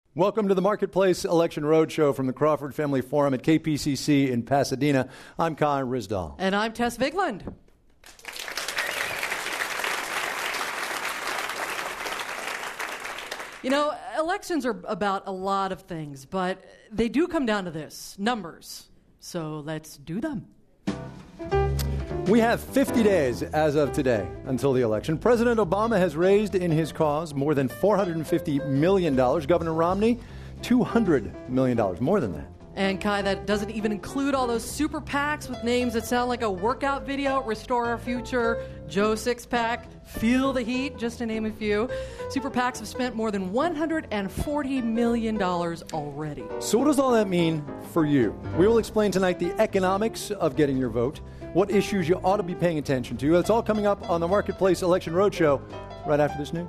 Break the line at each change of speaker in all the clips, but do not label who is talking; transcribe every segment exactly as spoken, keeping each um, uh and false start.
Welcome to the Marketplace Election Roadshow from the Crawford Family Forum at K P C C in Pasadena. I'm Kai Risdall.
And I'm Tess Vigland. You know, elections are about a lot of things, but they do come down to this, numbers. So let's do them.
We have fifty days as of today until the election. President Obama has raised in his cause more than four hundred fifty million dollars. Governor Romney, two hundred million dollars, more than that.
And Kai, that doesn't even include all those super PACs with names that sound like a workout video: Restore Our Future, Joe Sixpack, Feel the Heat, just to name a few. Super PACs have spent more than one hundred forty million dollars already.
So what does all that mean for you? We will explain tonight the economics of getting your vote, what issues you ought to be paying attention to. That's all coming up on the Marketplace Election Roadshow right after this news.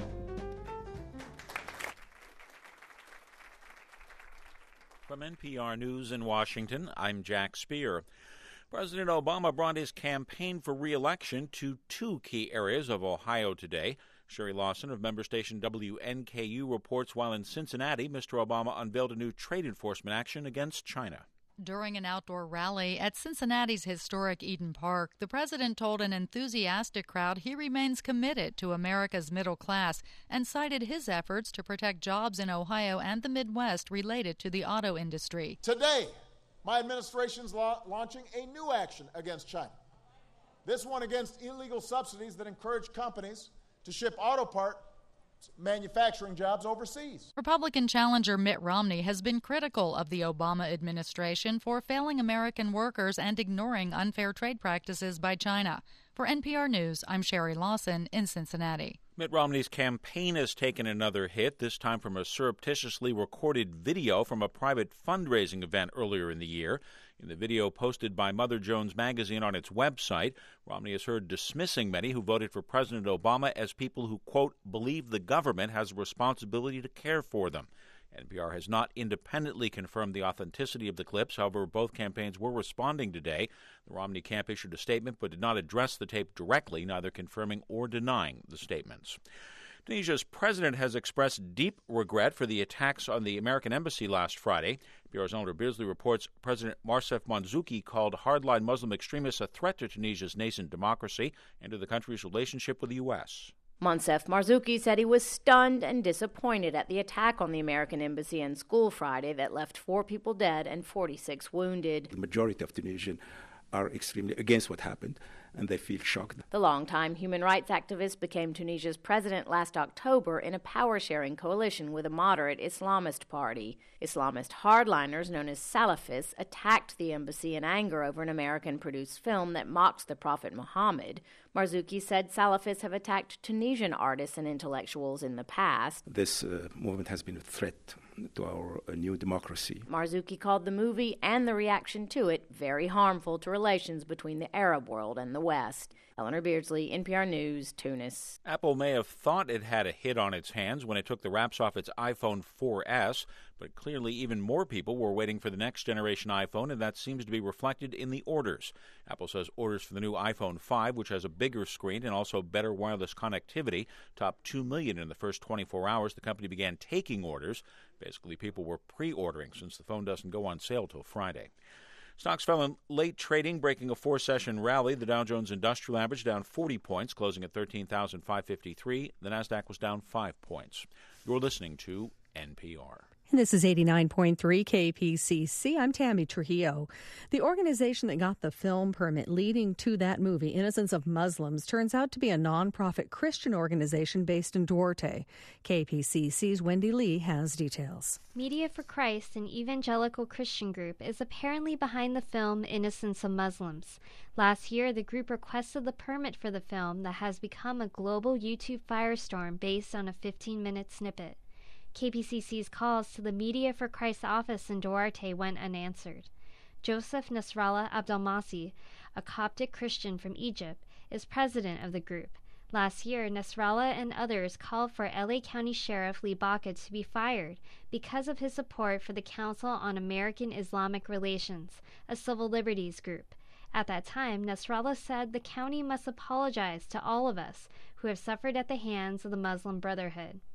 From N P R News in Washington, I'm Jack Speer. President Obama brought his campaign for re-election to two key areas of Ohio today. Sherry Lawson of member station W N K U reports while in Cincinnati, Mister Obama unveiled a new trade enforcement action against China.
During an outdoor rally at Cincinnati's historic Eden Park, the president told an enthusiastic crowd he remains committed to America's middle class and cited his efforts to protect jobs in Ohio and the Midwest related to the auto industry.
Today, my administration is la- launching a new action against China. This one against illegal subsidies that encourage companies to ship auto part manufacturing jobs overseas.
Republican challenger Mitt Romney has been critical of the Obama administration for failing American workers and ignoring unfair trade practices by China. For N P R News, I'm Sherry Lawson in Cincinnati.
Mitt Romney's campaign has taken another hit, this time from a surreptitiously recorded video from a private fundraising event earlier in the year. In the video posted by Mother Jones magazine on its website, Romney is heard dismissing many who voted for President Obama as people who, quote, believe the government has a responsibility to care for them. N P R has not independently confirmed the authenticity of the clips. However, both campaigns were responding today. The Romney camp issued a statement but did not address the tape directly, neither confirming or denying the statements. Tunisia's president has expressed deep regret for the attacks on the American embassy last Friday. N P R's Eleanor Beardsley reports President Marcef Manzouki called hardline Muslim extremists a threat to Tunisia's nascent democracy and to the country's relationship with the U S
Monsef Marzouki said he was stunned and disappointed at the attack on the American embassy and school Friday that left four people dead and forty-six wounded.
The majority of Tunisians are extremely against what happened, and they feel shocked.
The longtime human rights activist became Tunisia's president last October in a power-sharing coalition with a moderate Islamist party. Islamist hardliners known as Salafists attacked the embassy in anger over an American-produced film that mocks the Prophet Muhammad. Marzouki said Salafists have attacked Tunisian artists and intellectuals in the past.
This uh, movement has been a threat to our uh, new democracy.
Marzouki called the movie and the reaction to it very harmful to relations between the Arab world and the West. Eleanor Beardsley, N P R News, Tunis.
Apple may have thought it had a hit on its hands when it took the wraps off its iPhone four S, but clearly even more people were waiting for the next generation iPhone, and that seems to be reflected in the orders. Apple says orders for the new iPhone five, which has a bigger screen and also better wireless connectivity, topped two million in the first twenty-four hours. The company began taking orders. Basically, people were pre-ordering since the phone doesn't go on sale till Friday. Stocks fell in late trading, breaking a four-session rally. The Dow Jones Industrial Average down forty points, closing at thirteen thousand five hundred fifty-three. The Nasdaq was down five points. You're listening to N P R.
And this is eighty-nine point three K P C C. I'm Tammy Trujillo. The organization that got the film permit leading to that movie, Innocence of Muslims, turns out to be a nonprofit Christian organization based in Duarte. K P C C's Wendy Lee has details.
Media for Christ, an evangelical Christian group, is apparently behind the film Innocence of Muslims. Last year, the group requested the permit for the film that has become a global YouTube firestorm based on a fifteen-minute snippet. K P C C's calls to the Media for Christ office in Duarte went unanswered. Joseph Nasrallah Abdelmasih, a Coptic Christian from Egypt, is president of the group. Last year, Nasrallah and others called for L A County Sheriff Lee Baca to be fired because of his support for the Council on American Islamic Relations, a civil liberties group. At that time, Nasrallah said the county must apologize to all of us who have suffered at the hands of the Muslim Brotherhood.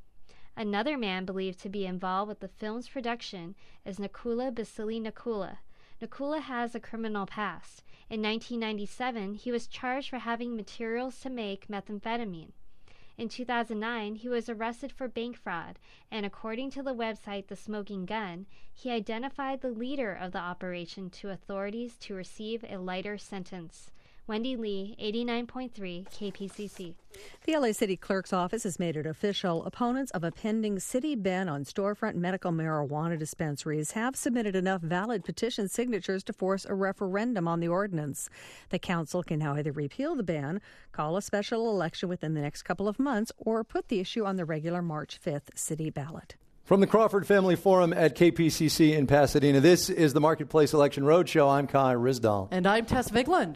Another man believed to be involved with the film's production is Nakula Basili Nakula. Nakula has a criminal past. In nineteen ninety-seven, he was charged for having materials to make methamphetamine. In two thousand nine, he was arrested for bank fraud, and according to the website The Smoking Gun, he identified the leader of the operation to authorities to receive a lighter sentence. Wendy Lee, eighty-nine point three K P C C.
The L A City Clerk's office has made it official. Opponents of a pending city ban on storefront medical marijuana dispensaries have submitted enough valid petition signatures to force a referendum on the ordinance. The council can now either repeal the ban, call a special election within the next couple of months, or put the issue on the regular March fifth city ballot.
From the Crawford Family Forum at K P C C in Pasadena, this is the Marketplace Election Roadshow. I'm Kai Risdal.
And I'm Tess Vigland.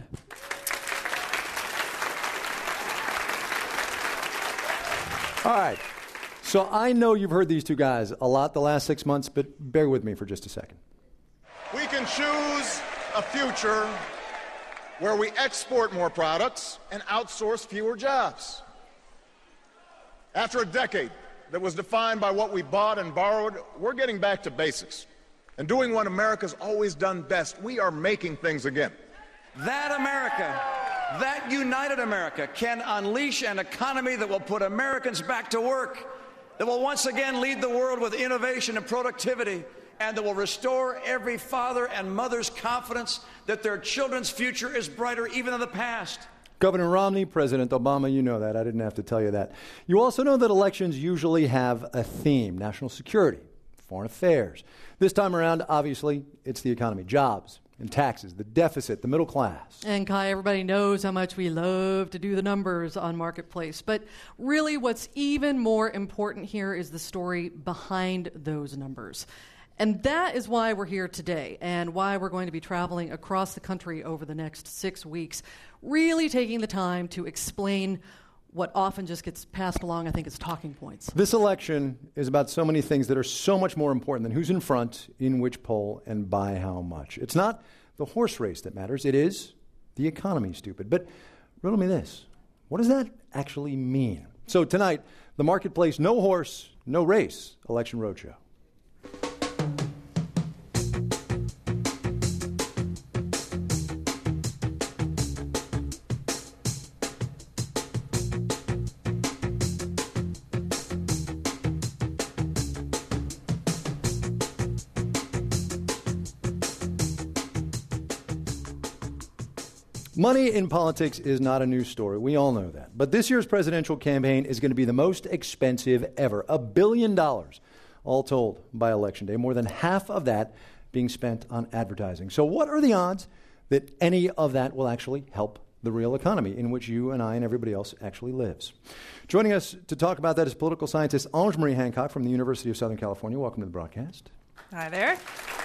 All right. So I know you've heard these two guys a lot the last six months, but bear with me for just a second.
We can choose a future where we export more products and outsource fewer jobs. After a decade that was defined by what we bought and borrowed, we're getting back to basics and doing what America's always done best. We are making things again.
That America, that united America, can unleash an economy that will put Americans back to work, that will once again lead the world with innovation and productivity, and that will restore every father and mother's confidence that their children's future is brighter even than the past.
Governor Romney, President Obama, you know that. I didn't have to tell you that. You also know that elections usually have a theme: national security, foreign affairs. This time around, obviously, it's the economy, jobs and taxes, the deficit, the middle class.
And Kai, everybody knows how much we love to do the numbers on Marketplace. But really what's even more important here is the story behind those numbers. And that is why we're here today and why we're going to be traveling across the country over the next six weeks, really taking the time to explain what often just gets passed along, I think, as talking points.
This election is about so many things that are so much more important than who's in front, in which poll, and by how much. It's not the horse race that matters. It is the economy, stupid. But riddle me this. What does that actually mean? So tonight, the Marketplace No Horse, No Race Election Roadshow. Money in politics is not a news story. We all know that. But this year's presidential campaign is going to be the most expensive ever. A billion dollars, all told, by Election Day. More than half of that being spent on advertising. So what are the odds that any of that will actually help the real economy in which you and I and everybody else actually lives? Joining us to talk about that is political scientist Ange Marie Hancock from the University of Southern California. Welcome to the broadcast.
Hi there.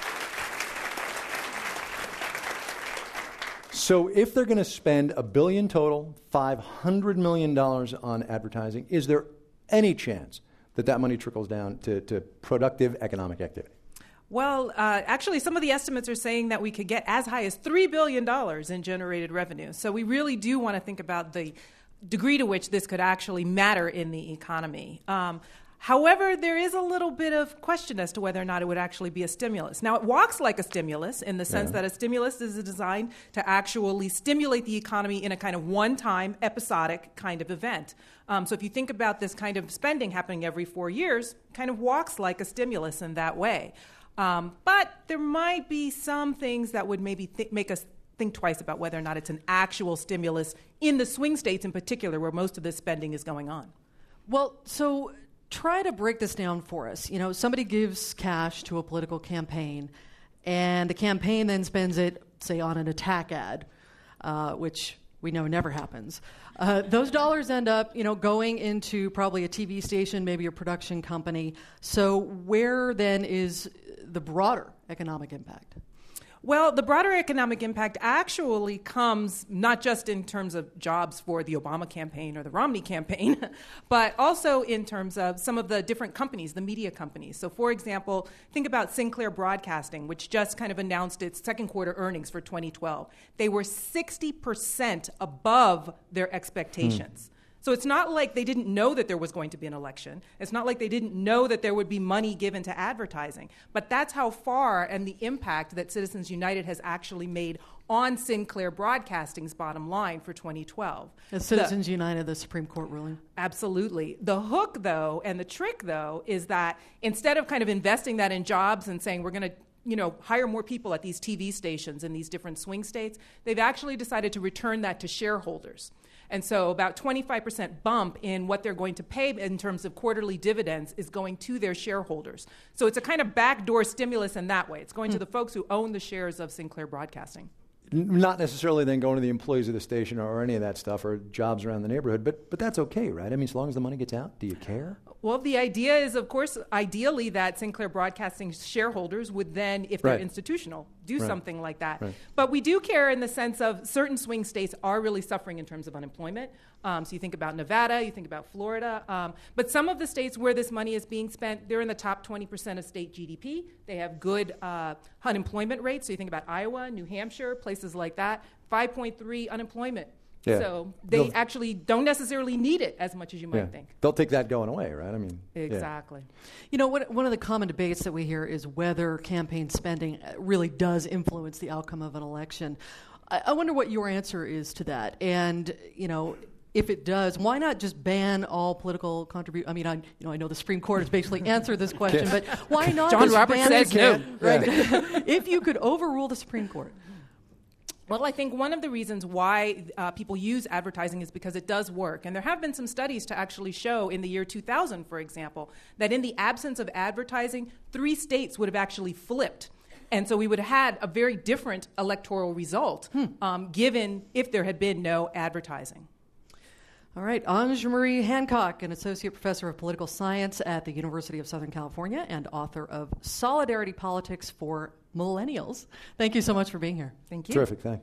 So if they're going to spend a billion total, five hundred million dollars on advertising, is there any chance that that money trickles down to, to productive economic activity?
Well, uh, actually, some of the estimates are saying that we could get as high as three billion dollars in generated revenue. So we really do want to think about the degree to which this could actually matter in the economy. Um, However, there is a little bit of question as to whether or not it would actually be a stimulus. Now, it walks like a stimulus in the sense yeah. that a stimulus is designed to actually stimulate the economy in a kind of one-time, episodic kind of event. Um, so if you think about this kind of spending happening every four years, it kind of walks like a stimulus in that way. Um, but there might be some things that would maybe th- make us think twice about whether or not it's an actual stimulus in the swing states in particular, where most of this spending is going on.
Well, so try to break this down for us. You know, somebody gives cash to a political campaign, and the campaign then spends it, say, on an attack ad, uh, which we know never happens. Uh, those dollars end up, you know, going into probably a T V station, maybe a production company. So where then is the broader economic impact?
Well, the broader economic impact actually comes not just in terms of jobs for the Obama campaign or the Romney campaign, but also in terms of some of the different companies, the media companies. So, for example, think about Sinclair Broadcasting, which just kind of announced its second quarter earnings for twenty twelve. They were sixty percent above their expectations. Mm. So it's not like they didn't know that there was going to be an election. It's not like they didn't know that there would be money given to advertising. But that's how far and the impact that Citizens United has actually made on Sinclair Broadcasting's bottom line for twenty twelve.
As Citizens the, United, the Supreme Court ruling.
Absolutely. The hook, though, and the trick, though, is that instead of kind of investing that in jobs and saying we're going to you know, hire more people at these T V stations in these different swing states, they've actually decided to return that to shareholders. And so about twenty-five percent bump in what they're going to pay in terms of quarterly dividends is going to their shareholders. So it's a kind of backdoor stimulus in that way. It's going mm. to the folks who own the shares of Sinclair Broadcasting.
Not necessarily then going to the employees of the station or any of that stuff or jobs around the neighborhood, but but that's okay, right? I mean, as long as the money gets out, do you care?
Well, the idea is, of course, ideally that Sinclair Broadcasting shareholders would then, if they're
right.
institutional, do
right.
something like that.
Right.
But we do care in the sense of certain swing states are really suffering in terms of unemployment. Um, so you think about Nevada, you think about Florida. Um, but some of the states where this money is being spent, they're in the top twenty percent of state G D P. They have good uh, unemployment rates. So you think about Iowa, New Hampshire, places like that, five point three unemployment.
Yeah.
So they They'll, actually don't necessarily need it as much as you might
yeah.
think.
They'll take that going away, right? I mean,
exactly.
Yeah.
You know, what, one of the common debates that we hear is whether campaign spending really does influence the outcome of an election. I, I wonder what your answer is to that. And, you know, if it does, why not just ban all political contribution? I mean, I, you know, I know the Supreme Court has basically answered this question, but why not
John
just
Roberts
ban
says no.
Right. If you could overrule the Supreme Court.
Well, I think one of the reasons why uh, people use advertising is because it does work. And there have been some studies to actually show in the year two thousand, for example, that in the absence of advertising, three states would have actually flipped. And so we would have had a very different electoral result hmm. um, given if there had been no advertising.
All right, Ange Marie Hancock, an associate professor of political science at the University of Southern California and author of Solidarity Politics for Millennials. Thank you so much for being here.
Thank you.
Terrific, thanks.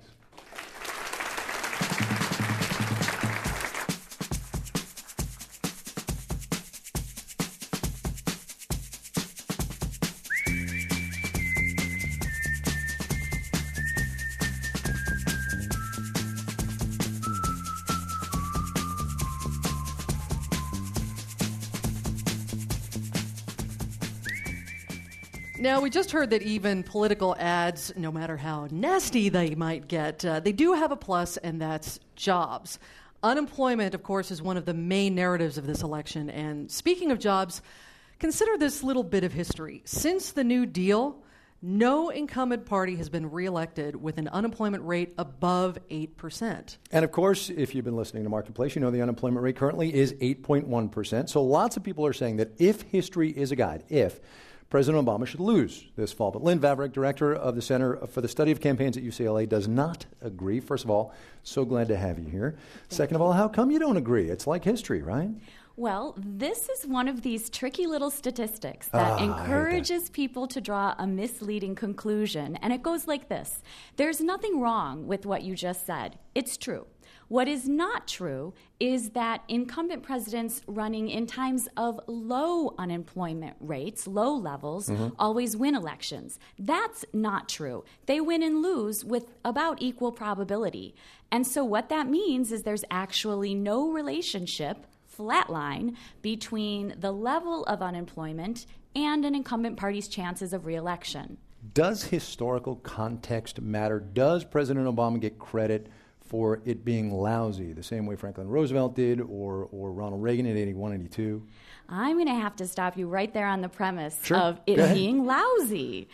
Now, we just heard that even political ads, no matter how nasty they might get, uh, they do have a plus, and that's jobs. Unemployment, of course, is one of the main narratives of this election. And speaking of jobs, consider this little bit of history. Since the New Deal, no incumbent party has been reelected with an unemployment rate above eight percent.
And of course, if you've been listening to Marketplace, you know the unemployment rate currently is eight point one percent. So lots of people are saying that if history is a guide, if President Obama should lose this fall. But Lynn Vavreck, director of the Center for the Study of Campaigns at U C L A, does not agree. First of all, so glad to have you here.
Thank
Second
you.
of all, how come you don't agree? It's like history, right?
Well, this is one of these tricky little statistics that
Ah,
encourages
that.
people to draw a misleading conclusion. And it goes like this. There's nothing wrong with what you just said. It's true. What is not true is that incumbent presidents running in times of low unemployment rates, low levels,
Mm-hmm.
always win elections. That's not true. They win and lose with about equal probability. And so what that means is there's actually no relationship, flat line, between the level of unemployment and an incumbent party's chances of reelection.
Does historical context matter? Does President Obama get credit for it being lousy, the same way Franklin Roosevelt did or, or Ronald Reagan in eighty-one, eighty-two?
I'm going to have to stop you right there on the premise
Sure.
of it
Go ahead.
being lousy.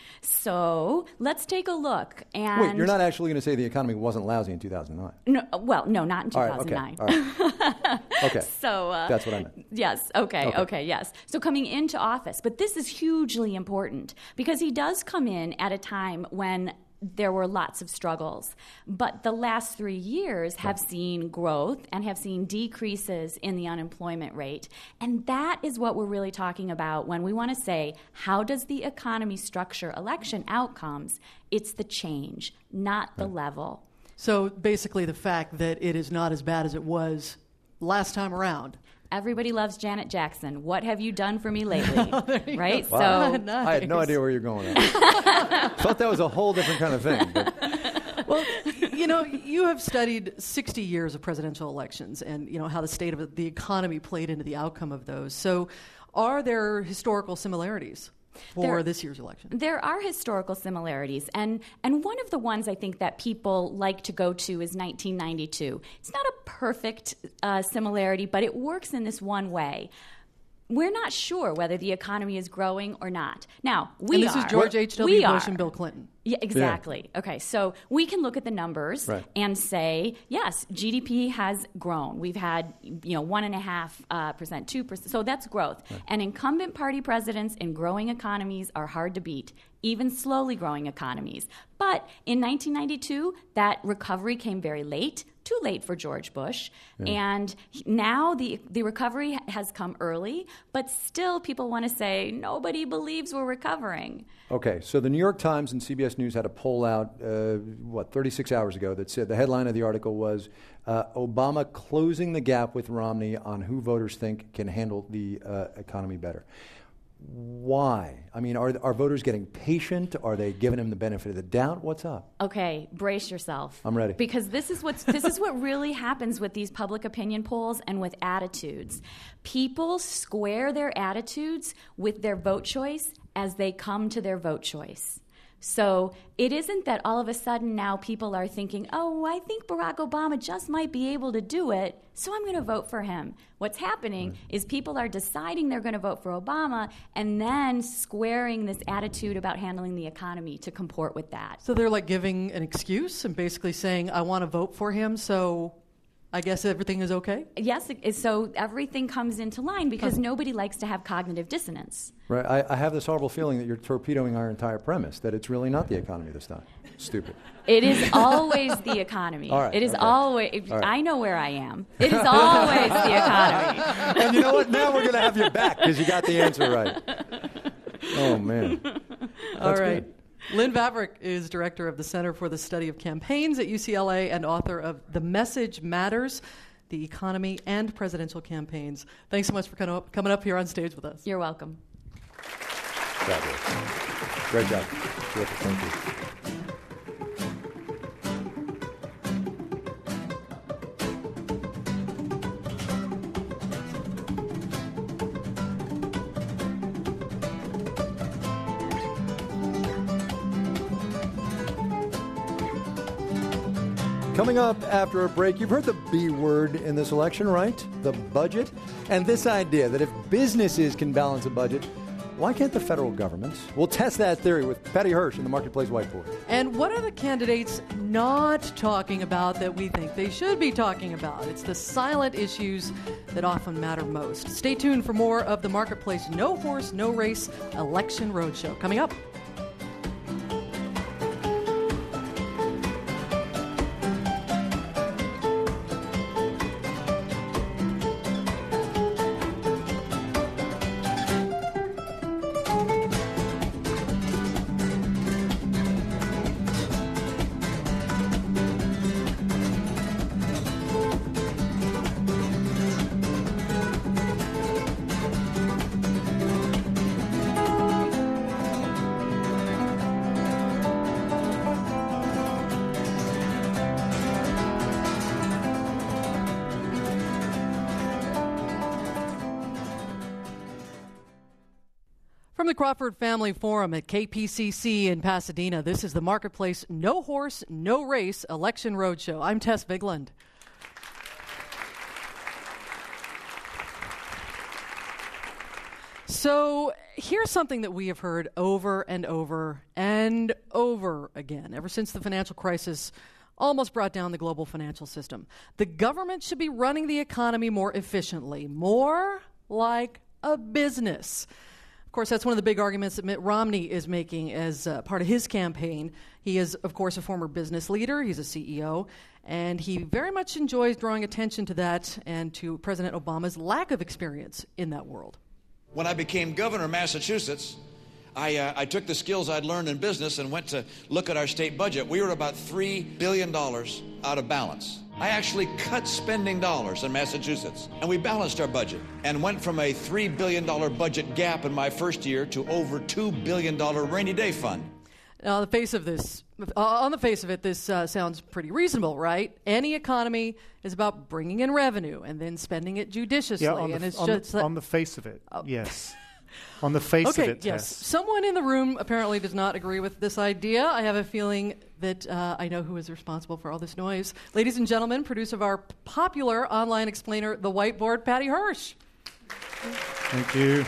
So let's take a look. And
Wait, you're not actually going to say the economy wasn't lousy in two thousand nine?
No, well, no, not in two
All
thousand nine.
right, okay. All right. Okay.
So uh,
That's what I meant.
Yes. Okay,
Okay.
okay. Yes. So coming into office, but this is hugely important because he does come in at a time when there were lots of struggles. But the last three years have seen growth and have seen decreases in the unemployment rate. And that is what we're really talking about when we want to say, how does the economy structure election outcomes? It's the change, not the level.
So basically the fact that it is not as bad as it was last time around.
Everybody loves Janet Jackson. What have you done for me lately? Right?
Wow.
So
Nice.
I had no idea where you're going with that. Thought that was a whole different kind of thing. But
Well, You know, you have studied sixty years of presidential elections and, you know, how the state of the economy played into the outcome of those. So are there historical similarities for
There-
this year's election?
There are historical similarities, and, and one of the ones I think that people like to go to is nineteen ninety-two. It's not a perfect uh, similarity, but it works in this one way. We're not sure whether the economy is growing or not. Now, we
and this
are.
is George H W.
We
Bush
are.
and Bill Clinton.
Yeah, exactly. Yeah. Okay, so we can look at the numbers
Right.
and say, yes, G D P has grown. We've had, you know, one and a half uh, percent, two percent. So that's growth. Right. And incumbent party presidents in growing economies are hard to beat, even slowly growing economies. But in nineteen ninety-two, that recovery came very late. Too late for George Bush. Yeah. And now the the recovery has come early, but still people want to say nobody believes we're recovering.
Okay, so the New York Times and C B S News had a poll out, uh, what, thirty-six hours ago that said the headline of the article was uh, Obama closing the gap with Romney on who voters think can handle the uh, economy better. Why? I mean, are are voters getting patient? Are they giving him the benefit of the doubt? What's up?
Okay, brace yourself.
I'm ready.
Because this is what's this is what really happens with these public opinion polls and with attitudes. People square their attitudes with their vote choice as they come to their vote choice. So it isn't that all of a sudden now people are thinking, oh, I think Barack Obama just might be able to do it, so I'm going to vote for him. What's happening right. is people are deciding they're going to vote for Obama and then squaring this attitude about handling the economy to comport with that.
So they're like giving an excuse and basically saying, I want to vote for him, so I guess everything is okay?
Yes, it, so everything comes into line because nobody likes to have cognitive dissonance.
Right. I, I have this horrible feeling that you're torpedoing our entire premise, that it's really not the economy this time. Stupid.
It is always the economy.
All right,
it is
okay.
always,
All right.
I know where I am. It is always the economy.
And you know what? Now we're going to have you back because you got the answer right. Oh, man.
All
That's
right.
good.
Lynn Vavreck is director of the Center for the Study of Campaigns at U C L A and author of The Message Matters, The Economy and Presidential Campaigns. Thanks so much for coming up, coming up here on stage with us.
You're welcome.
Fabulous. Great job. Terrific. Thank you. Coming up after a break, you've heard the B word in this election, right? The budget. And this idea that if businesses can balance a budget, why can't the federal government? We'll test that theory with Patty Hirsch in the Marketplace Whiteboard.
And what are the candidates not talking about that we think they should be talking about? It's the silent issues that often matter most. Stay tuned for more of the Marketplace No Horse, No Race Election Roadshow coming up. From the Crawford Family Forum at K P C C in Pasadena, this is the Marketplace No Horse, No Race Election Roadshow. I'm Tess Bigland. So here's something that we have heard over and over and over again, ever since the financial crisis almost brought down the global financial system. The government should be running the economy more efficiently, more like a business. Of course, that's one of the big arguments that Mitt Romney is making as uh, part of his campaign. He is, of course, a former business leader. He's a C E O, and he very much enjoys drawing attention to that and to President Obama's lack of experience in that world.
When I became governor of Massachusetts, I, uh, I took the skills I'd learned in business and went to look at our state budget. We were about three billion dollars out of balance. I actually cut spending dollars in Massachusetts, and we balanced our budget and went from a three billion dollars budget gap in my first year to over two billion dollars rainy day fund.
Now, on the face of this, uh, on the face of it, this uh, sounds pretty reasonable, right? Any economy is about bringing in revenue and then spending it judiciously,
Yeah, on the,
and it's
on,
just
the,
that-
on the face of it,
Oh.
yes. On the face
okay,
of it,
yes.
Tess.
Someone in the room apparently does not agree with this idea. I have a feeling that uh, I know who is responsible for all this noise. Ladies and gentlemen, producer of our popular online explainer, The Whiteboard, Patty Hirsch.
Thank you.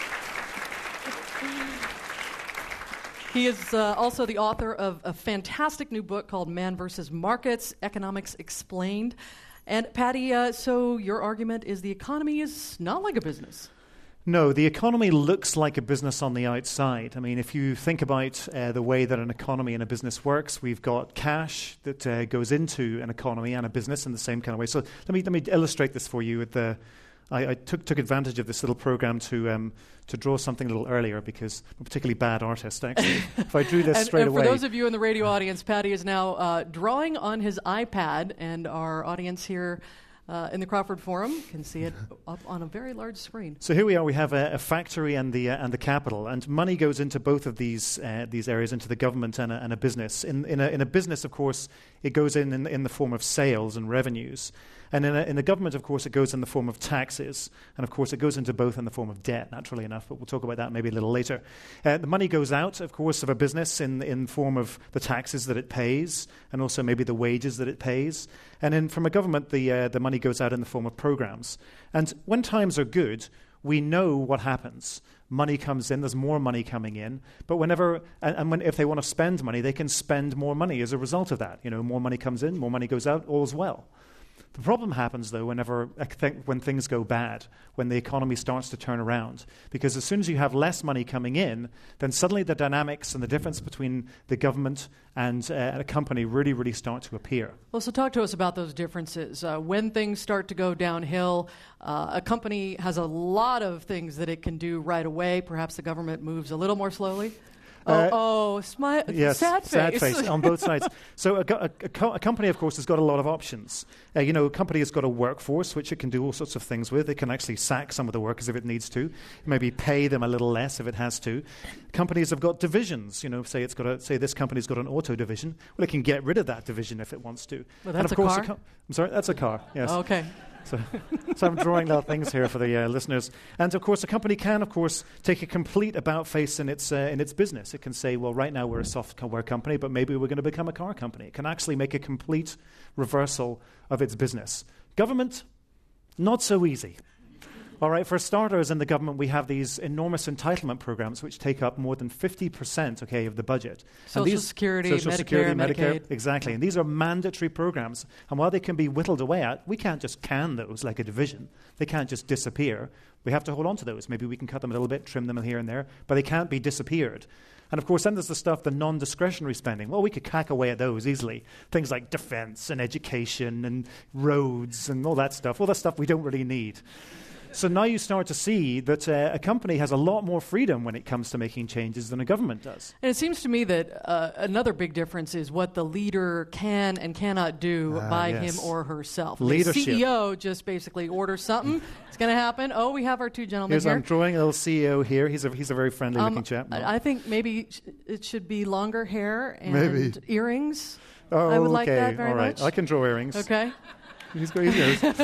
He is uh, also the author of a fantastic new book called Man versus Markets, Economics Explained. And Patty, uh, so your argument is the economy is not like a business.
No, the economy looks like a business on the outside. I mean, if you think about uh, the way that an economy and a business works, we've got cash that uh, goes into an economy and a business in the same kind of way. So let me let me illustrate this for you. With the, I, I took took advantage of this little program to um, to draw something a little earlier because I'm a particularly bad artist, actually. If I drew this
and,
straight
and
away.
For those of you in the radio audience, Patty is now uh, drawing on his iPad, and our audience here Uh, in the Crawford Forum can see it up on a very large screen.
So here we are. We have a, a factory and the uh, and the capital, and money goes into both of these uh, these areas, into the government and a, and a business. In in a, in a business, of course, it goes in, in in the form of sales and revenues, and in a, in the government, of course, it goes in the form of taxes, and of course, it goes into both in the form of debt. Naturally enough, but we'll talk about that maybe a little later. Uh, the money goes out, of course, of a business in in form of the taxes that it pays, and also maybe the wages that it pays. And then from a government, the uh, the money goes out in the form of programs. And when times are good, we know what happens. Money comes in, there's more money coming in. But whenever, and, and when, if they want to spend money, they can spend more money as a result of that. You know, more money comes in, more money goes out, all's well. The problem happens, though, whenever when things go bad, when the economy starts to turn around. Because as soon as you have less money coming in, then suddenly the dynamics and the difference between the government and uh, a company really, really start to appear.
Well, so talk to us about those differences. Uh, when things start to go downhill, uh, a company has a lot of things that it can do right away. Perhaps the government moves a little more slowly. Oh,
Uh,
oh, smile,
yes,
sad face.
sad face on both sides. So a, a, a, co- a company, of course, has got a lot of options. Uh, you know, a company has got a workforce, which it can do all sorts of things with. It can actually sack some of the workers if it needs to, maybe pay them a little less if it has to. Companies have got divisions. You know, say it's got a, say this company's got an auto division. Well, it can get rid of that division if it wants to.
Well, that's
and of
a
course,
car?
a com- I'm sorry, that's a car. Yes.
Oh, okay.
So, so I'm drawing little things here for the uh, listeners. And of course, a company can, of course, take a complete about face in its uh, in its business. It can say, well, right now we're a software company, but maybe we're going to become a car company. It can actually make a complete reversal of its business. Government, not so easy. All right, for starters, in the government, we have these enormous entitlement programs which take up more than fifty percent, okay, of the budget.
Social
and these,
Security,
Social
Medicare,
Security,
Medicaid.
Medicare, exactly. And these are mandatory programs. And while they can be whittled away at, we can't just can those like a division. They can't just disappear. We have to hold on to those. Maybe we can cut them a little bit, trim them here and there, but they can't be disappeared. And of course, then there's the stuff, the non-discretionary spending. Well, we could hack away at those easily. Things like defense and education and roads and all that stuff. All that stuff we don't really need. So now you start to see that uh, a company has a lot more freedom when it comes to making changes than a government does.
And it seems to me that uh, another big difference is what the leader can and cannot do
Ah,
by
yes.
him or herself.
Leadership.
The C E O just basically orders something. It's going to happen. Oh, we have our two gentlemen
Here's,
here.
I'm drawing a little C E O here. He's a, he's a very friendly-looking
Um,
chap.
I I think maybe sh- it should be longer hair and
Maybe.
earrings.
Oh,
I would like
okay.
that very
All right.
much.
I can draw earrings.
Okay.
He's got his ears.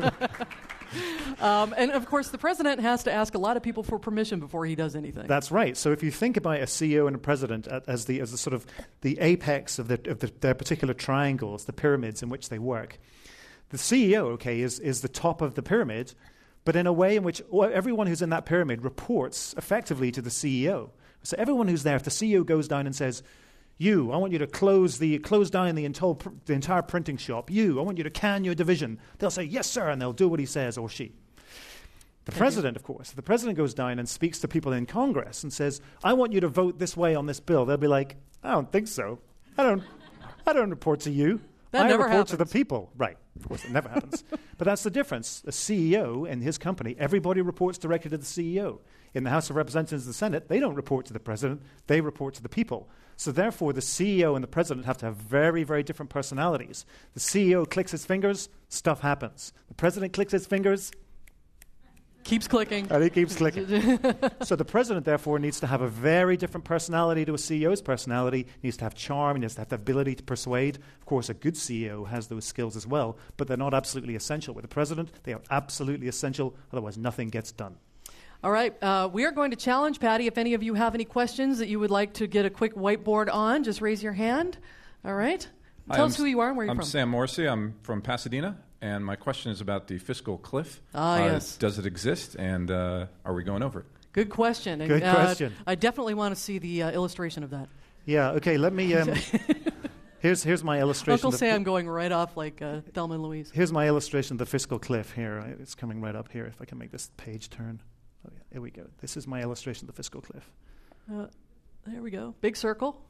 Um, and of course, the president has to ask a lot of people for permission before he does anything.
That's right. So if you think about a C E O and a president as the as the sort of the apex of, the, of the, their particular triangles, the pyramids in which they work, the C E O, okay, is is the top of the pyramid, but in a way in which everyone who's in that pyramid reports effectively to the C E O. So everyone who's there, if the C E O goes down and says, "You, I want you to close the close down the entire the entire printing shop. You, I want you to can your division." They'll say, "Yes, sir," and they'll do what he says or she. The
Thank
president, of course, if the president goes down and speaks to people in Congress and says, "I want you to vote this way on this bill," they'll be like, "I don't think so. I don't, I don't report to you.
That
I
never
report to the
happens."
people." Right. Of course, it never happens. But that's the difference. A C E O in his company, everybody reports directly to the C E O. In the House of Representatives and the Senate, they don't report to the president. They report to the people. So therefore, the C E O and the president have to have very, very different personalities. The C E O clicks his fingers, stuff happens. The president clicks his fingers,
Keeps clicking.
And he keeps clicking. So the president, therefore, needs to have a very different personality to a C E O's personality. He needs to have charm. He needs to have the ability to persuade. Of course, a good C E O has those skills as well, but they're not absolutely essential. With the president, they are absolutely essential. Otherwise, nothing gets done.
All right. Uh, we are going to challenge, Patty, if any of you have any questions that you would like to get a quick whiteboard on, just raise your hand. All right. Tell
Hi,
us who you are and where you're
I'm
from.
I'm Sam Morrissey. I'm from Pasadena, and my question is about the fiscal cliff.
Ah,
uh,
yes.
Does it exist, and uh, are we going over it?
Good question.
Good
uh,
question.
I definitely want to see the uh, illustration of that.
Yeah, okay, let me... Um, here's, here's my illustration.
Uncle
of
Sam going right off like uh, Thelma and Louise.
Here's my illustration of the fiscal cliff here. It's coming right up here, if I can make this page turn. Oh, yeah, here we go. This is my illustration of the fiscal cliff.
Uh, there we go. Big circle.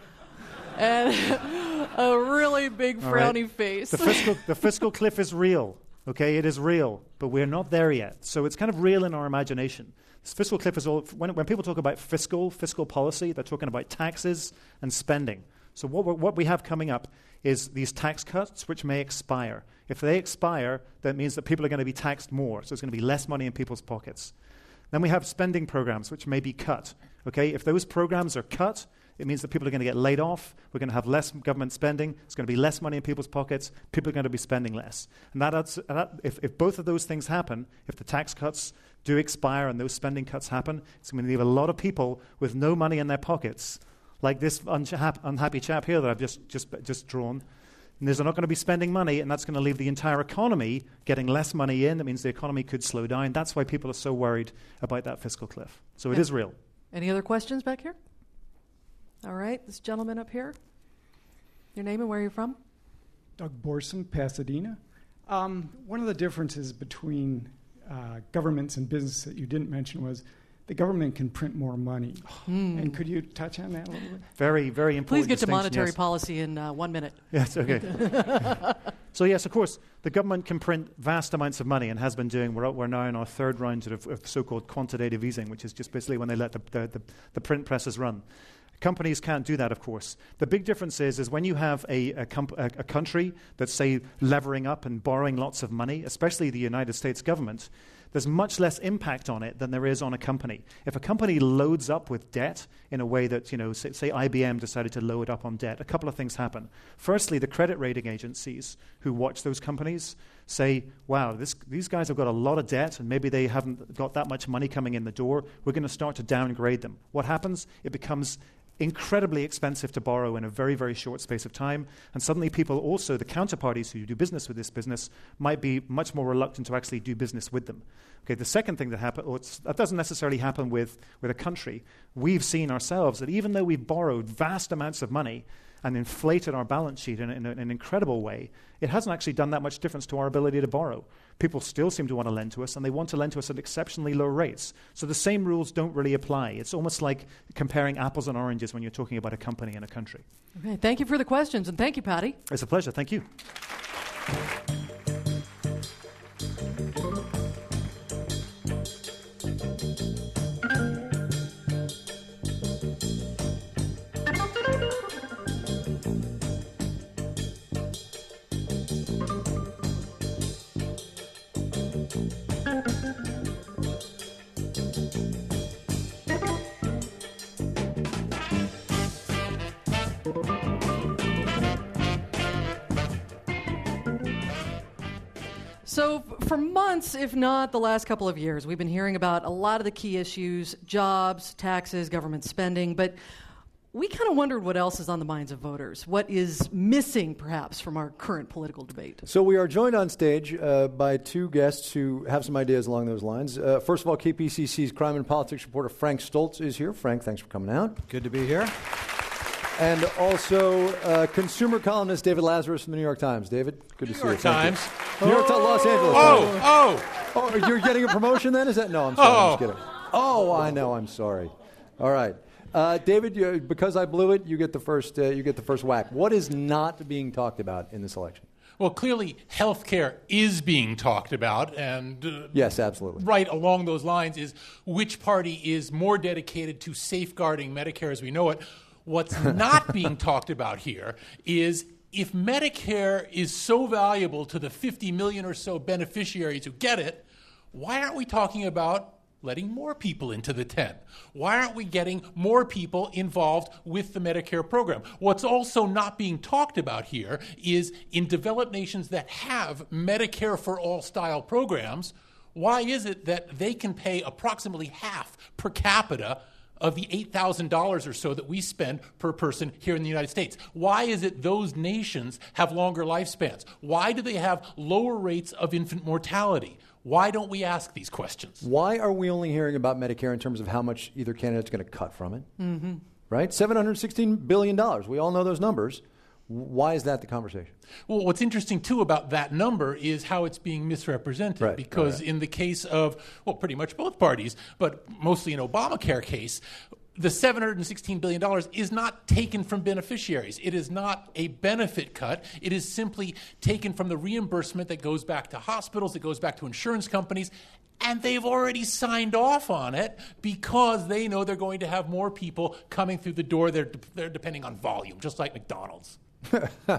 And a really big frowny
right.
face.
The fiscal, the fiscal cliff is real, okay? It is real, but we're not there yet. So it's kind of real in our imagination. This fiscal cliff is all, when, when people talk about fiscal, fiscal policy, they're talking about taxes and spending. So what, we're, what we have coming up is these tax cuts, which may expire. If they expire, that means that people are going to be taxed more, so it's going to be less money in people's pockets. Then we have spending programs, which may be cut, okay? If those programs are cut, it means that people are going to get laid off. We're going to have less government spending. It's going to be less money in people's pockets. People are going to be spending less. And that, adds, that if, if both of those things happen, if the tax cuts do expire and those spending cuts happen, it's going to leave a lot of people with no money in their pockets, like this unhap- unhappy chap here that I've just, just, just drawn. And they're not going to be spending money, and that's going to leave the entire economy getting less money in. That means the economy could slow down. That's why people are so worried about that fiscal cliff. So it
Yeah.
is real.
Any other questions back here? All right, this gentleman up here. Your name and where you're from?
Doug Borson, Pasadena. Um, one of the differences between uh, governments and business that you didn't mention was the government can print more money.
Mm.
And could you touch on that a little bit?
Very, very important.
Please get to
distinction,
monetary
yes.
policy in uh, one minute.
Yes, okay. So yes, of course, the government can print vast amounts of money and has been doing. We're, we're now in our third round of, of so-called quantitative easing, which is just basically when they let the, the, the, the print presses run. Companies can't do that, of course. The big difference is, is when you have a, a, comp- a, a country that's, say, levering up and borrowing lots of money, especially the United States government, there's much less impact on it than there is on a company. If a company loads up with debt in a way that, you know, say, say I B M decided to load up on debt, a couple of things happen. Firstly, the credit rating agencies who watch those companies say, wow, this, these guys have got a lot of debt and maybe they haven't got that much money coming in the door. We're going to start to downgrade them. What happens? It becomes incredibly expensive to borrow in a very, very short space of time. And suddenly people also, the counterparties who do business with this business, might be much more reluctant to actually do business with them. Okay, the second thing that happens, that doesn't necessarily happen with, with a country. We've seen ourselves that even though we've borrowed vast amounts of money and inflated our balance sheet in, in, a, in an incredible way, it hasn't actually done that much difference to our ability to borrow. People still seem to want to lend to us, and they want to lend to us at exceptionally low rates. So the same rules don't really apply. It's almost like comparing apples and oranges when you're talking about a company and a country.
Okay, thank you for the questions, and thank you, Patty.
It's a pleasure. Thank you.
So f- for months, if not the last couple of years, we've been hearing about a lot of the key issues, jobs, taxes, government spending, but we kind of wondered what else is on the minds of voters, what is missing perhaps from our current political debate.
So we are joined on stage uh, by two guests who have some ideas along those lines. Uh, first of all, K P C C's crime and politics reporter Frank Stoltz is here. Frank, thanks for coming out.
Good to be here.
And also uh, consumer columnist David Lazarus from the New York Times. David, good to
New
see
York
you. Thank
Times.
you. New York Times, Los Angeles.
Oh, oh.
Oh, you're getting a promotion then? Is that? No, I'm sorry.
Oh.
I'm just kidding. Oh, I know. I'm sorry. All right. Uh, David, you, because I blew it, you get the first. Uh, you get the first whack. What is not being talked about in this election?
Well, clearly, health care is being talked about, and uh,
yes, absolutely.
Right along those lines is which party is more dedicated to safeguarding Medicare as we know it. What's not being talked about here is if Medicare is so valuable to the fifty million or so beneficiaries who get it, why aren't we talking about letting more people into the tent? Why aren't we getting more people involved with the Medicare program? What's also not being talked about here is in developed nations that have Medicare for all style programs, why is it that they can pay approximately half per capita of the eight thousand dollars or so that we spend per person here in the United States? Why is it those nations have longer lifespans? Why do they have lower rates of infant mortality? Why don't we ask these questions?
Why are we only hearing about Medicare in terms of how much either candidate's going to cut from it?
Mm-hmm.
Right? seven hundred sixteen billion dollars. We all know those numbers. Why is that the conversation?
Well, what's interesting, too, about that number is how it's being misrepresented.
Right,
because
right.
in the case of, well, pretty much both parties, but mostly in Obamacare case, the seven hundred sixteen billion dollars is not taken from beneficiaries. It is not a benefit cut. It is simply taken from the reimbursement that goes back to hospitals, that goes back to insurance companies, and they've already signed off on it because they know they're going to have more people coming through the door. They're, de- they're depending on volume, just like McDonald's.
I,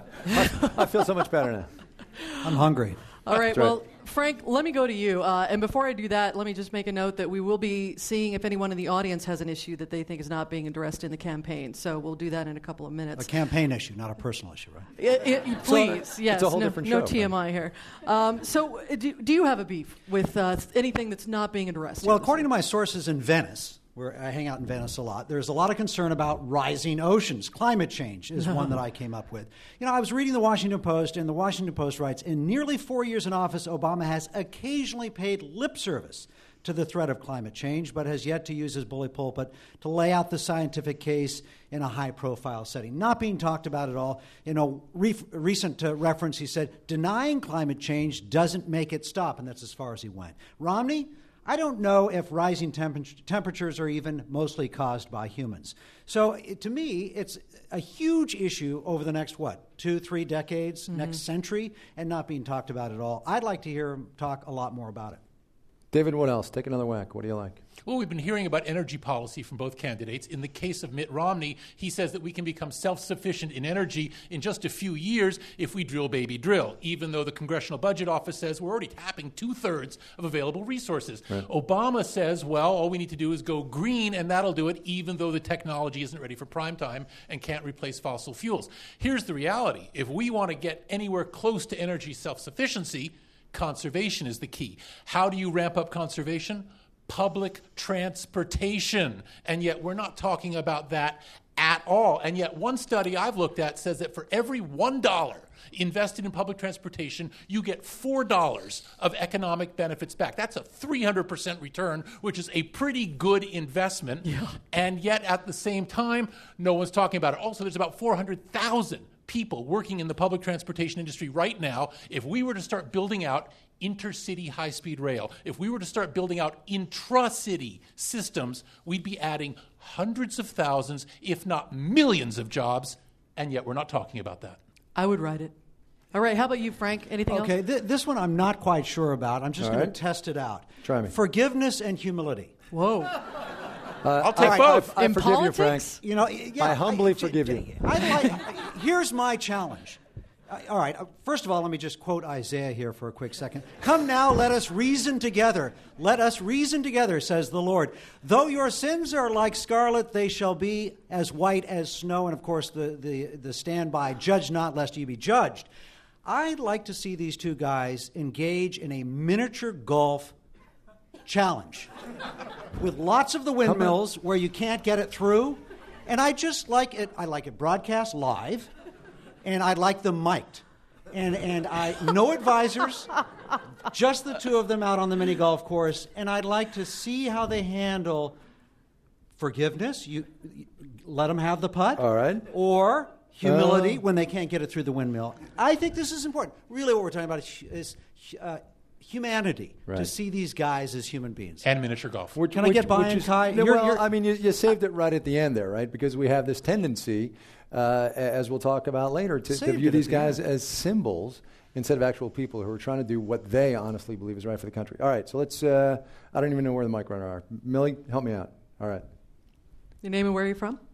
I feel so much better now.
I'm hungry.
All right,
That's
well,
right.
Frank, let me go to you. Uh, and before I do that, let me just make a note that we will be seeing if anyone in the audience has an issue that they think is not being addressed in the campaign. So we'll do that in a couple of minutes.
A campaign issue, not a personal issue, right?
It, it, please,
it's
yes.
a whole
no,
different
no
show,
T M I here. Um, so uh, do, do you have a beef with uh, anything that's not being addressed?
Well, according to my sources in Venice, where I hang out in Venice a lot, there's a lot of concern about rising oceans. Climate change is one that I came up with. You know, I was reading the Washington Post, and the Washington Post writes, in nearly four years in office, Obama has occasionally paid lip service to the threat of climate change, but has yet to use his bully pulpit to lay out the scientific case in a high-profile setting. Not being talked about at all. In a re- recent uh, reference, he said, denying climate change doesn't make it stop, and that's as far as he went. Romney? I don't know if rising temp- temperatures are even mostly caused by humans. So it, to me, it's a huge issue over the next, what, two, three decades,
Mm-hmm.
next century, and not being talked about at all. I'd like to hear him talk a lot more about it.
David, what else? Take another whack. What do you like?
Well, we've been hearing about energy policy from both candidates. In the case of Mitt Romney, he says that we can become self-sufficient in energy in just a few years if we drill, baby, drill, even though the Congressional Budget Office says we're already tapping two-thirds of available resources.
Right.
Obama says, well, all we need to do is go green, and that'll do it, even though the technology isn't ready for prime time and can't replace fossil fuels. Here's the reality. If we want to get anywhere close to energy self-sufficiency, conservation is the key. How do you ramp up conservation? Public transportation. And yet we're not talking about that at all. And yet one study I've looked at says that for every one dollar invested in public transportation, you get four dollars of economic benefits back. That's a three hundred percent return, which is a pretty good investment. Yeah. And yet at the same time, no one's talking about it. Also, there's about four hundred thousand people working in the public transportation industry right now. If we were to start building out intercity high-speed rail, if we were to start building out intra-city systems, we'd be adding hundreds of thousands, if not millions of jobs, and yet we're not talking about that.
I would write it. All right, how about you, Frank? Anything
okay,
else?
th- this one I'm not quite sure about. I'm just
All
going
right.
to test it out.
Try me.
Forgiveness and humility.
Whoa.
Uh,
I'll take
I,
both.
I, I
In
forgive
politics?
you, Frank.
You know, yeah,
I humbly
I,
forgive you.
I like, here's my challenge. Uh, all right, uh, first of all, let me just quote Isaiah here for a quick second. Come now, let us reason together. Let us reason together, says the Lord. Though your sins are like scarlet, they shall be as white as snow. And, of course, the, the, the standby, judge not, lest ye be judged. I'd like to see these two guys engage in a miniature golf challenge with lots of the windmills where you can't get it through. And I just like it. I like it broadcast live, and I like them mic'd. And and I no advisors, just the two of them out on the mini golf course. And I'd like to see how they handle forgiveness. You, you let them have the putt.
All right.
Or humility
Uh.
when they can't get it through the windmill. I think this is important. Really, what we're talking about is, is uh, humanity, to
Right.
see these guys as human beings.
And miniature golf.
Which-
Can I
which-
get by
which
and
is-
Kai?
No,
You're-
well,
you're-
I mean, you, you saved it right at the end there, right? Because we have this tendency, uh, as we'll talk about later, to, to
Saved
view
it at
these
the
guys
end.
as symbols instead of actual people who are trying to do what they honestly believe is right for the country. All right, so let's, uh, I don't even know where the mic runners are. Millie, help me out. All right.
Your name and where are you from?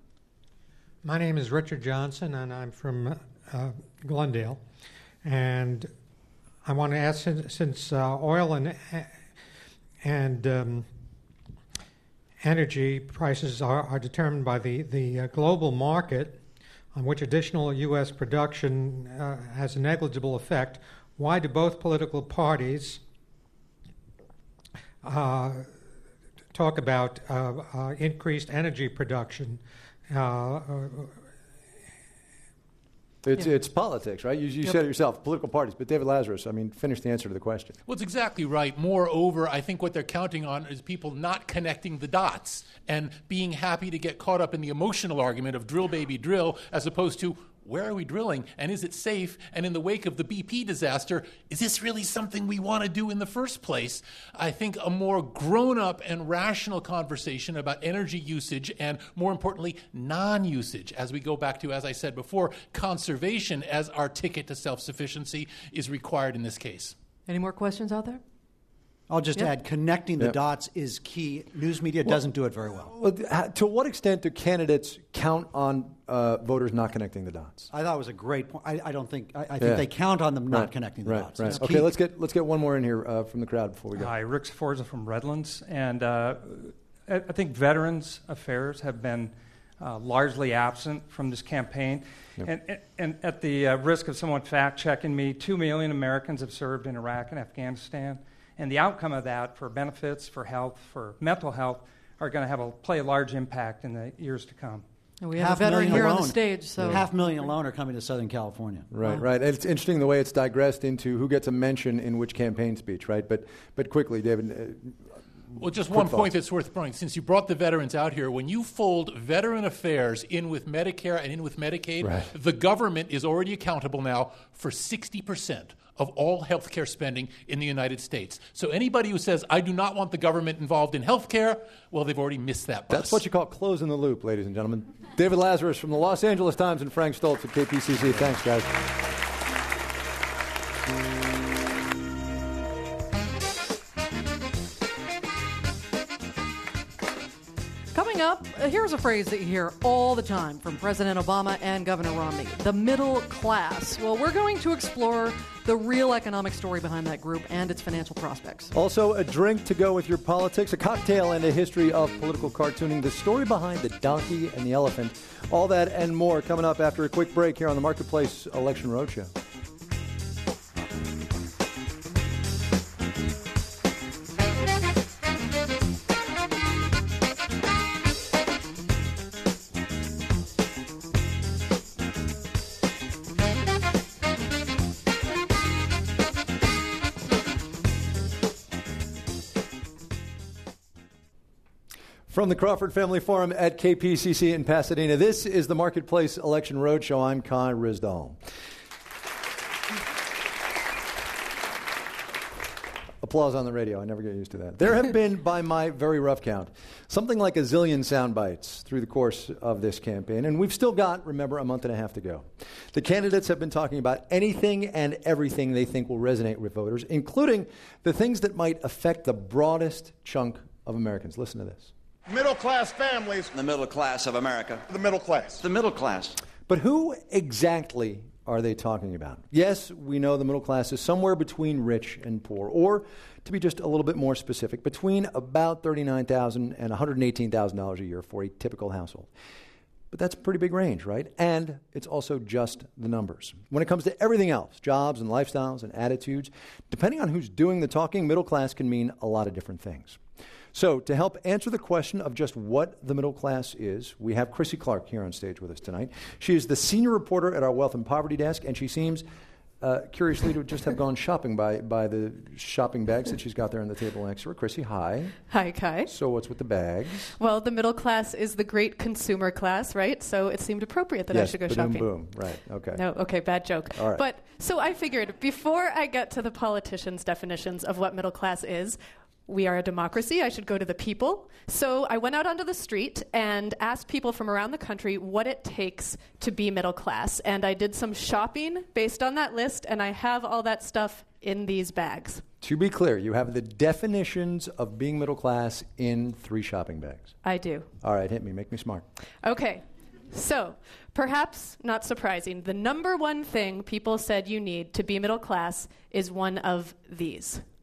My name is Richard Johnson, and I'm from uh, Glendale. And I want to ask, since, since uh, oil and uh, and um, energy prices are, are determined by the, the uh, global market, on which additional U S production uh, has a negligible effect, why do both political parties uh, talk about uh, uh, increased energy production? Uh,
It's,
Yeah.
it's politics, right? You, you
Yep.
said it yourself, political parties. But David Lazarus, I mean, finish the answer to the question.
Well, it's exactly right. Moreover, I think what they're counting on is people not connecting the dots and being happy to get caught up in the emotional argument of drill, baby, drill, as opposed to where are we drilling and is it safe? And in the wake of the B P disaster, is this really something we want to do in the first place? I think a more grown-up and rational conversation about energy usage and, more importantly, non-usage, as we go back to, as I said before, conservation as our ticket to self-sufficiency is required in this case.
Any more questions out there?
I'll just
Yep.
add, connecting the
Yep.
dots is key. News media
Well-
doesn't do it very well.
Well, th- To what extent do candidates count on uh, voters not connecting the dots?
I thought it was a great point. I, I don't think, I, I think
Yeah.
they count on them not
Right,
connecting the
right,
dots.
Right.
It's
Okay,
key.
let's get let's get one more in here uh, from the crowd before we go.
Hi, Rick Sforza from Redlands, and uh, I I think Veterans Affairs have been uh, largely absent from this campaign.
Yep.
And, and at the uh, risk of someone fact-checking me, two million Americans have served in Iraq and Afghanistan, and the outcome of that for benefits, for health, for mental health, are going to have a play a large impact in the years to come.
And we have a veteran
million
here on
alone.
the stage, so
half million alone are coming to Southern California.
Right,
Wow.
right. And it's interesting the way it's digressed into who gets a mention in which campaign speech, right? But but quickly, David. Uh,
Well, just
quick
one
thoughts.
point that's worth bringing. Since you brought the veterans out here, when you fold veteran affairs in with Medicare and in with Medicaid,
Right.
the government is already accountable now for sixty percent of all health care spending in the United States. So anybody who says, I do not want the government involved in health care, well, they've already missed that bus.
That's what you call closing the loop, ladies and gentlemen. David Lazarus from the Los Angeles Times and Frank Stoltz at K P C C. Thanks, guys.
Coming up, uh, here's a phrase that you hear all the time from President Obama and Governor Romney, the middle class. Well, we're going to explore the real economic story behind that group and its financial prospects.
Also, a drink to go with your politics, a cocktail, and a history of political cartooning, the story behind the donkey and the elephant. All that and more coming up after a quick break here on the Marketplace Election Roadshow. From the Crawford Family Forum at K P C C in Pasadena, this is the Marketplace Election Roadshow. I'm Kai Rizdal. Applause on the radio. I never get used to that. There have been, by my very rough count, something like a zillion sound bites through the course of this campaign, and we've still got, remember, a month and a half to go. The candidates have been talking about anything and everything they think will resonate with voters, including the things that might affect the broadest chunk of Americans. Listen to this.
Middle-class families.
The middle class of America.
The middle class.
The middle class.
But who exactly are they talking about? Yes, we know the middle class is somewhere between rich and poor, or to be just a little bit more specific, between about thirty-nine thousand dollars and one hundred eighteen thousand dollars a year for a typical household. But that's a pretty big range, right? And it's also just the numbers. When it comes to everything else, jobs and lifestyles and attitudes, depending on who's doing the talking, middle class can mean a lot of different things. So to help answer the question of just what the middle class is, we have Chrissy Clark here on stage with us tonight. She is the senior reporter at our Wealth and Poverty Desk, and she seems uh, curiously to just have gone shopping by, by the shopping bags that she's got there on the table next to her. Chrissy, hi.
Hi, Kai.
So what's with the bags?
Well, the middle class is the great consumer class, right? So it seemed appropriate that
yes,
I should go
ba-doom,
shopping.
boom. Right, okay.
No, okay, bad joke.
All right.
But so I figured before I get to the politicians' definitions of what middle class is, we are a democracy. I should go to the people. So I went out onto the street and asked people from around the country what it takes to be middle class. And I did some shopping based on that list, and I have all that stuff in these bags.
To be clear, you have the definitions of being middle class in three shopping bags.
I do.
All right, hit me. Make me smart.
Okay. So, perhaps not surprising, the number one thing people said you need to be middle class is one of these.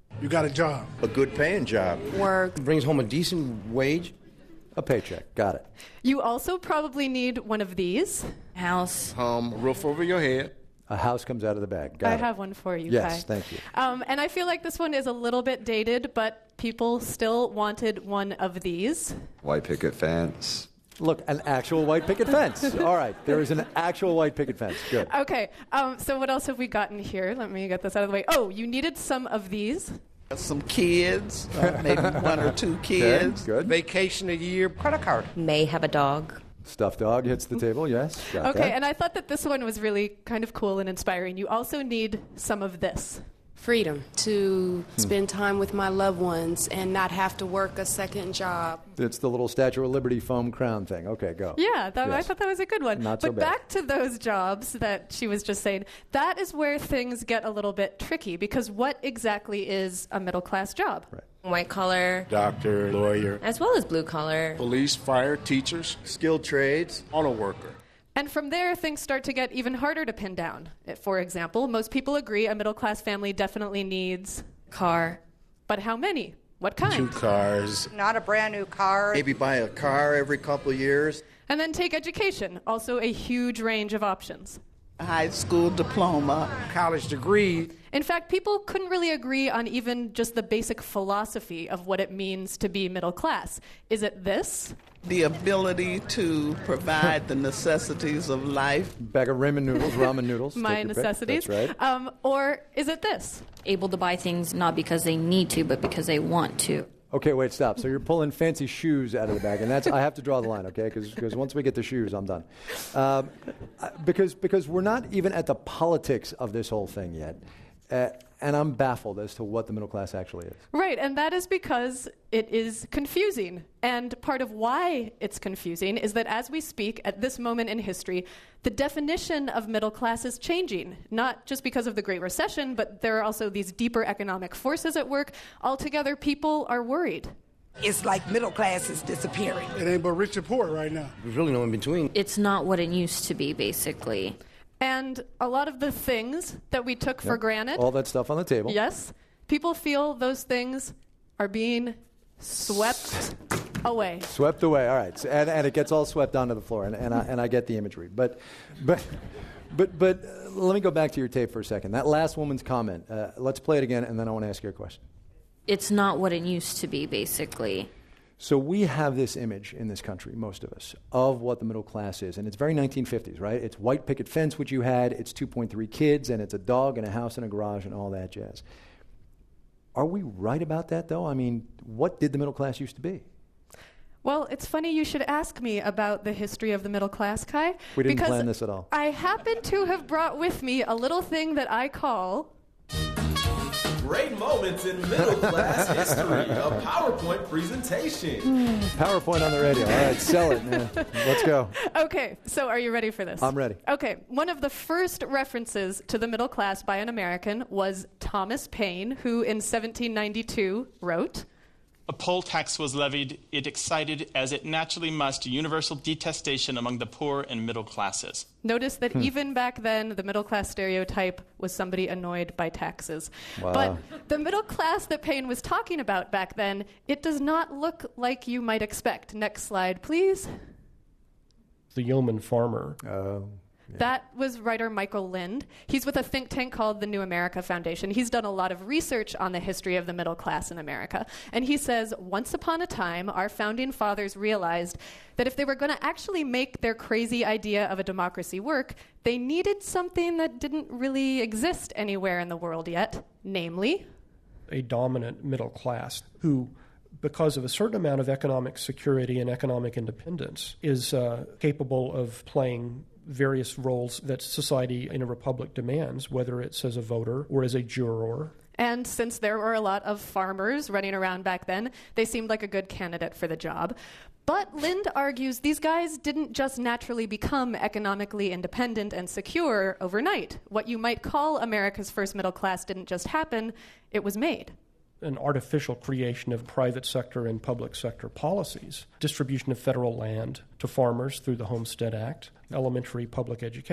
You got a job.
A good paying job.
Work. Brings home a decent wage.
A paycheck. Got it.
You also probably need one of these.
House.
Home, a roof over your head.
A house comes out of the bag. Got
I
it.
have one for you,
Yes,
Kai.
thank you.
Um, and I feel like this one is a little bit dated, but people still wanted one of these.
White picket fence.
Look, an actual white picket fence. All right, there is an actual white picket fence. Good.
Okay, um, so what else have we gotten here? Let me get this out of the way. Oh, you needed some of these.
Some kids, uh, maybe one or two kids.
Okay, good.
Vacation a year, credit card.
May have a dog.
Stuffed dog hits the table, yes. Got
Okay,
that.
and I thought that this one was really kind of cool and inspiring. You also need some of this.
Freedom to
Hmm.
spend time with my loved ones and not have to work a second job.
It's the little Statue of Liberty foam crown thing. Okay, go.
Yeah, that, I
Yes.
thought that was a good one.
Not
but
so bad.
back to those jobs that she was just saying, that is where things get a little bit tricky, because what exactly is a middle-class job?
Right.
White collar.
Doctor, lawyer.
As well as blue collar.
Police, fire, teachers. Skilled trades. Auto worker.
And from there, things start to get even harder to pin down. For example, most people agree a middle-class family definitely needs...
Car.
But how many? What kind?
Two cars.
Not a brand new car.
Maybe buy a car every couple of years.
And then take education, also a huge range of options.
High school diploma.
College degree.
In fact, people couldn't really agree on even just the basic philosophy of what it means to be middle class. Is it this?
The ability to provide the necessities of life.
Bag of ramen noodles, ramen noodles.
My
Take your pick.
necessities.
That's right.
Um, or is it this?
Able to buy things not because they need to, but because they want to.
Okay, wait, stop. So you're pulling fancy shoes out of the bag, and that's I have to draw the line, okay? Because once we get the shoes, I'm done. Um, because because we're not even at the politics of this whole thing yet, uh, and I'm baffled as to what the middle class actually is.
Right, and that is because it is confusing. And part of why it's confusing is that as we speak at this moment in history, the definition of middle class is changing, not just because of the Great Recession, but there are also these deeper economic forces at work. Altogether, people are worried.
It's like middle class is disappearing.
It ain't but rich and poor right now.
There's really no in between.
It's not what it used to be, basically.
And a lot of the things that we took for
Yep.
granted...
All that stuff on the table.
Yes. People feel those things are being swept away.
Swept away. All right, so, and and it gets all swept onto the floor, and, and I and I get the imagery, but but but but uh, let me go back to your tape for a second. That last woman's comment. Uh, let's play it again, and then I want to ask you a question.
It's not what it used to be, basically.
So we have this image in this country, most of us, of what the middle class is, and it's very nineteen fifties, right? It's white picket fence, which you had. It's two point three kids, and it's a dog and a house and a garage and all that jazz. Are we right about that, though? I mean, what did the middle class used to be?
Well, it's funny you should ask me about the history of the middle class, Kai.
We didn't
because
plan this at all.
I happen to have brought with me a little thing that I call...
Great moments in middle class history. A PowerPoint presentation.
PowerPoint on the radio. All right, sell it, man. Let's go.
Okay, so are you ready for this?
I'm ready.
Okay, one of the first references to the middle class by an American was Thomas Paine, who in seventeen ninety-two wrote...
A poll tax was levied. It excited, as it naturally must, universal detestation among the poor and middle classes.
Notice that
Hmm.
even back then, the middle class stereotype was somebody annoyed by taxes.
Wow.
But the middle class that Paine was talking about back then, it does not look like you might expect. Next slide, please.
The yeoman farmer.
Oh.
That was writer Michael Lind. He's with a think tank called the New America Foundation. He's done a lot of research on the history of the middle class in America. And he says, once upon a time, our founding fathers realized that if they were going to actually make their crazy idea of a democracy work, they needed something that didn't really exist anywhere in the world yet, namely...
a dominant middle class who, because of a certain amount of economic security and economic independence, is uh, capable of playing various roles that society in a republic demands, whether it's as a voter or as a juror.
And since there were a lot of farmers running around back then, they seemed like a good candidate for the job. But Lind argues these guys didn't just naturally become economically independent and secure overnight. What you might call America's first middle class didn't just happen, it was made.
An artificial creation of private sector and public sector policies, distribution of federal land to farmers through the Homestead Act, elementary public education.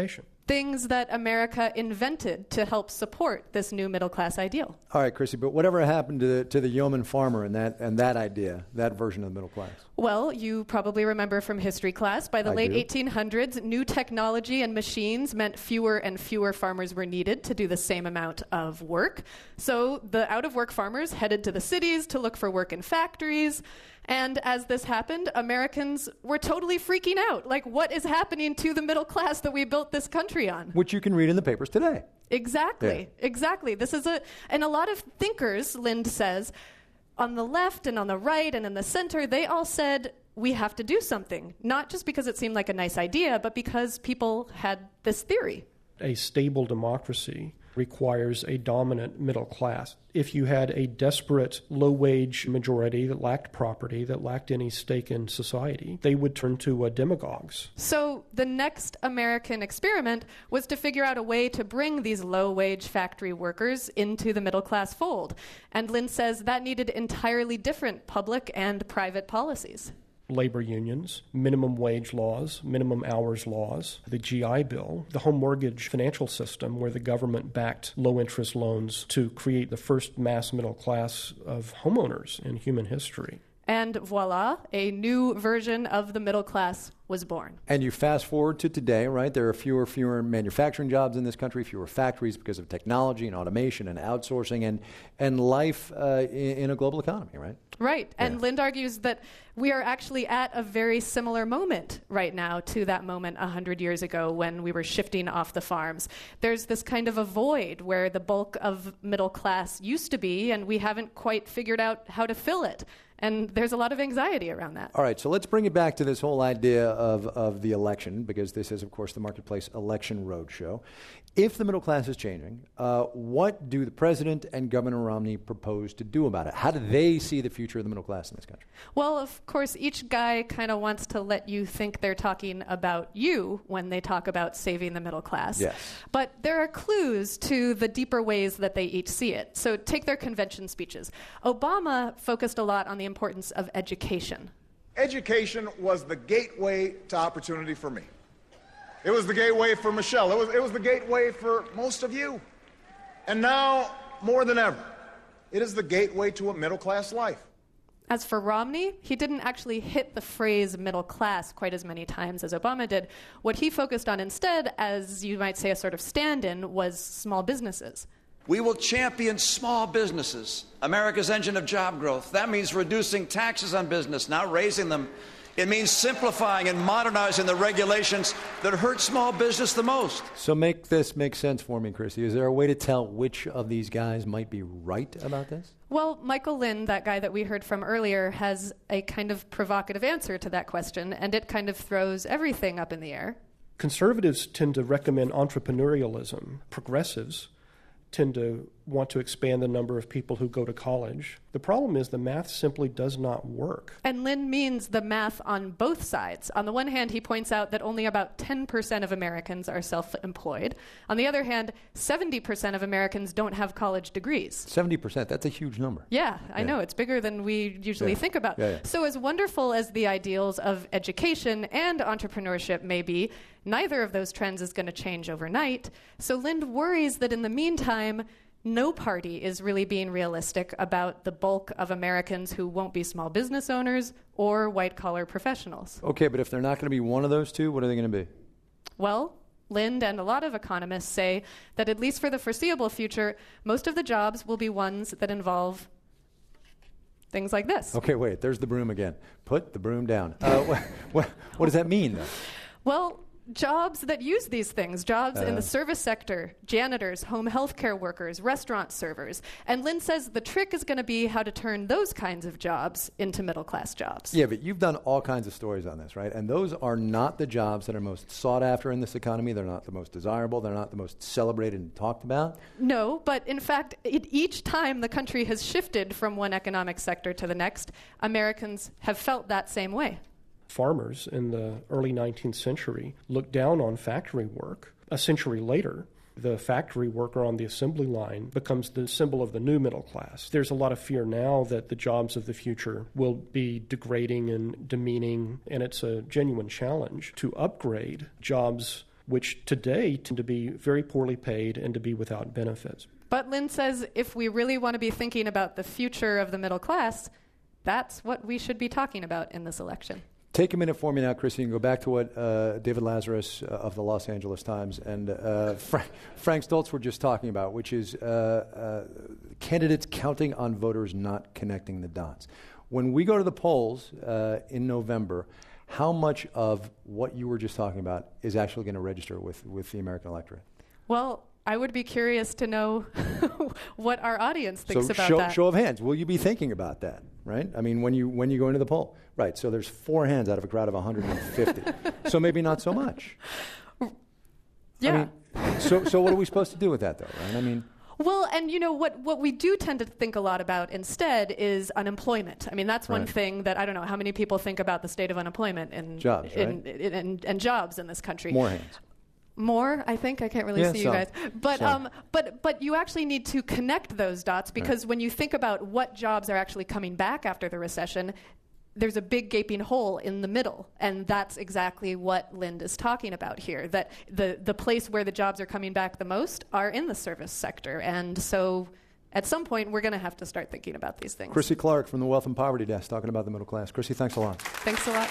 things that America invented to help support this new middle class ideal.
All right, Chrissy, but whatever happened to the, to the yeoman farmer and that and that idea, that version of the middle class?
Well, you probably remember from history class, by the
I
late
do.
eighteen hundreds, new technology and machines meant fewer and fewer farmers were needed to do the same amount of work. So the out-of-work farmers headed to the cities to look for work in factories. And as this happened, Americans were totally freaking out. Like, what is happening to the middle class that we built this country on?
Which you can read in the papers today.
Exactly,
Yeah.
exactly. This is a, and a lot of thinkers, Lind says, on the left and on the right and in the center, they all said, we have to do something. Not just because it seemed like a nice idea, but because people had this theory.
A stable democracy requires a dominant middle class. If you had a desperate low-wage majority that lacked property, that lacked any stake in society, they would turn to uh, demagogues.
So the next American experiment was to figure out a way to bring these low-wage factory workers into the middle-class fold. And Lind says that needed entirely different public and private policies.
Labor unions, minimum wage laws, minimum hours laws, the G I Bill, the home mortgage financial system where the government backed low-interest loans to create the first mass middle class of homeowners in human history.
And voila, a new version of the middle class was born.
And you fast forward to today, right? There are fewer fewer manufacturing jobs in this country, fewer factories because of technology and automation and outsourcing and and life uh, in, in a global economy, right?
Right. And yeah. Lind argues that we are actually at a very similar moment right now to that moment one hundred years ago when we were shifting off the farms. There's this kind of a void where the bulk of middle class used to be, and we haven't quite figured out how to fill it. And there's a lot of anxiety around that.
All right, so let's bring it back to this whole idea of, of the election, because this is, of course, the Marketplace Election Roadshow. If the middle class is changing, uh, what do the president and Governor Romney propose to do about it? How do they see the future of the middle class in this country?
Well, of course, each guy kind of wants to let you think they're talking about you when they talk about saving the middle class.
Yes.
But there are clues to the deeper ways that they each see it. So take their convention speeches. Obama focused a lot on the importance of education.
Education was the gateway to opportunity for me. It was the gateway for Michelle. It was, it was the gateway for most of you. And now, more than ever, it is the gateway to a middle-class life.
As for Romney, he didn't actually hit the phrase middle class quite as many times as Obama did. What he focused on instead, as you might say a sort of stand-in, was small businesses.
We will champion small businesses, America's engine of job growth. That means reducing taxes on business, not raising them. It means simplifying and modernizing the regulations that hurt small business the most.
So make this make sense for me, Chrissy. Is there a way to tell which of these guys might be right about this?
Well, Michael Lind, that guy that we heard from earlier, has a kind of provocative answer to that question, and it kind of throws everything up in the air.
Conservatives tend to recommend entrepreneurialism. Progressives tend to want to expand the number of people who go to college. The problem is the math simply does not work.
And Lind means the math on both sides. On the one hand, he points out that only about ten percent of Americans are self-employed. On the other hand, seventy percent of Americans don't have college degrees.
seventy percent, that's a huge number.
Yeah, I
yeah.
know. It's bigger than we usually
yeah.
think about.
Yeah, yeah.
So as wonderful as the ideals of education and entrepreneurship may be, neither of those trends is going to change overnight. So Lind worries that in the meantime, no party is really being realistic about the bulk of Americans who won't be small business owners or white-collar professionals.
Okay, but if they're not going to be one of those two, what are they going to be?
Well, Lind and a lot of economists say that at least for the foreseeable future, most of the jobs will be ones that involve things like this.
Okay, wait, there's the broom again. Put the broom down. Uh, what, what, what does that mean, though?
Well, jobs that use these things, jobs uh, in the service sector, janitors, home health care workers, restaurant servers. And Lind says the trick is going to be how to turn those kinds of jobs into middle-class jobs.
Yeah, but you've done all kinds of stories on this, right? And those are not the jobs that are most sought after in this economy. They're not the most desirable. They're not the most celebrated and talked about.
No, but in fact, it, each time the country has shifted from one economic sector to the next, Americans have felt that same way.
Farmers in the early nineteenth century looked down on factory work. A century later, the factory worker on the assembly line becomes the symbol of the new middle class. There's a lot of fear now that the jobs of the future will be degrading and demeaning, and it's a genuine challenge to upgrade jobs which today tend to be very poorly paid and to be without benefits.
But Lynn says if we really want to be thinking about the future of the middle class, that's what we should be talking about in this election.
Take a minute for me now, Chrissy, and go back to what uh, David Lazarus uh, of the Los Angeles Times and uh, Frank, Frank Stoltz were just talking about, which is uh, uh, candidates counting on voters not connecting the dots. When we go to the polls uh, in November, how much of what you were just talking about is actually going to register with, with the American electorate?
Well, I would be curious to know what our audience thinks
so
about
show,
that.
Show of hands. Will you be thinking about that, right? I mean, when you when you go into the poll. Right, so there's four hands out of a crowd of one hundred fifty. So maybe not so much.
Yeah.
I mean, so, so what are we supposed to do with that, though, right? I mean...
Well, and you know, what, what we do tend to think a lot about instead is unemployment. I mean, that's one
Right.
thing that I don't know how many people think about the state of unemployment and
Jobs,
in,
right?
in, in, and jobs in this country.
More hands.
More, I think. I can't really
Yeah,
see
some.
you guys. But
Some.
um, but but you actually need to connect those dots because
Right.
when you think about what jobs are actually coming back after the recession, there's a big gaping hole in the middle, and that's exactly what Lind is talking about here, that the, the place where the jobs are coming back the most are in the service sector. And so at some point, we're going to have to start thinking about these things.
Chrissy Clark from the Wealth and Poverty Desk talking about the middle class. Chrissy, thanks a lot.
Thanks a lot.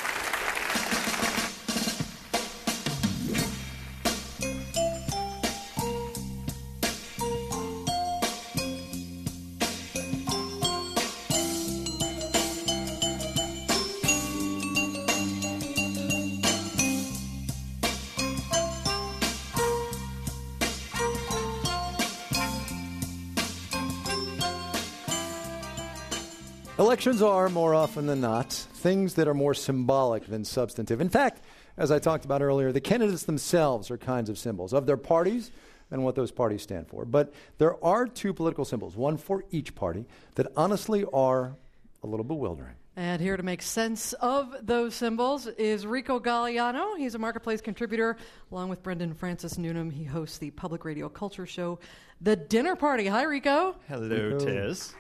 Elections are, more often than not, things that are more symbolic than substantive. In fact, as I talked about earlier, the candidates themselves are kinds of symbols of their parties and what those parties stand for. But there are two political symbols, one for each party, that honestly are a little bewildering.
And here to make sense of those symbols is Rico Galliano. He's a Marketplace contributor. Along with Brendan Francis Newnham, he hosts the public radio culture show, The Dinner Party. Hi, Rico.
Hello,
Rico.
Tiz.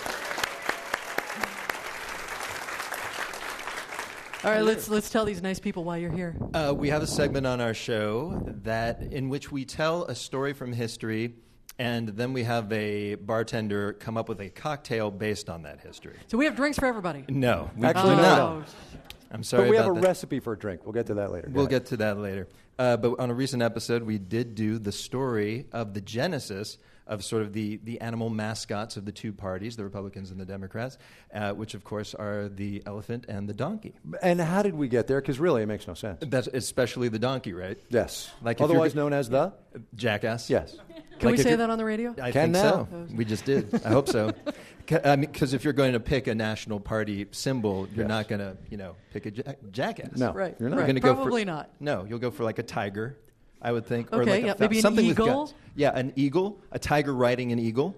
All right, let's let's tell these nice people why you're here.
Uh, we have a segment on our show that in which we tell a story from history, and then we have a bartender come up with a cocktail based on that history.
So we have drinks for everybody.
No, we
Actually,
do
no,
not.
no.
I'm sorry
But we have
about
a
that.
recipe for a drink. We'll get to that later. Go
We'll
ahead.
get to that later. Uh, but on a recent episode, we did do the story of the genesis of sort of the, the animal mascots of the two parties, the Republicans and the Democrats, uh, which, of course, are the elephant and the donkey.
And how did we get there? Because really, it makes no sense.
That's especially the donkey, right?
Yes.
Like if you're
Otherwise
g-
known as the?
Jackass.
Yes.
Can
Like
we
if
say
you're-
that on the radio?
I
Can
think
now.
so. We just did. I hope so. Because I mean, if you're going to pick a national party symbol, you're
Yes.
not going to, you know, pick a ja- jackass.
No,
Right,
you're not.
You're
right.
gonna go
Probably
for,
not.
No, you'll go for like a tiger, I would think, or
Okay,
like a
yeah,
fa-
maybe an
something
eagle?
with guts. Yeah, an eagle, a tiger riding an eagle